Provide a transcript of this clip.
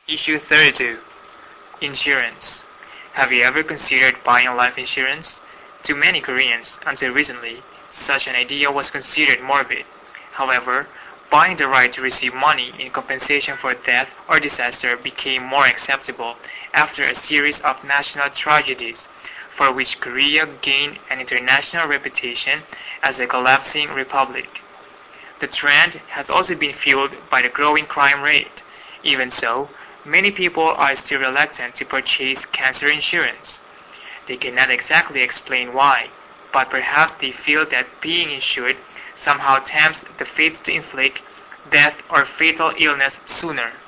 Issue 32. Insurance. Have you ever considered buying life insurance? To many Koreans, until recently, such an idea was considered morbid. However, buying the right to receive money in compensation for death or disaster became more acceptable after a series of national tragedies, for which Korea gained an international reputation as a collapsing republic. The trend has also been fueled by the growing crime rate. Even so, many people are still reluctant to purchase cancer insurance. They cannot exactly explain why, but perhaps they feel that being insured somehow tempts the fates to inflict death or fatal illness sooner.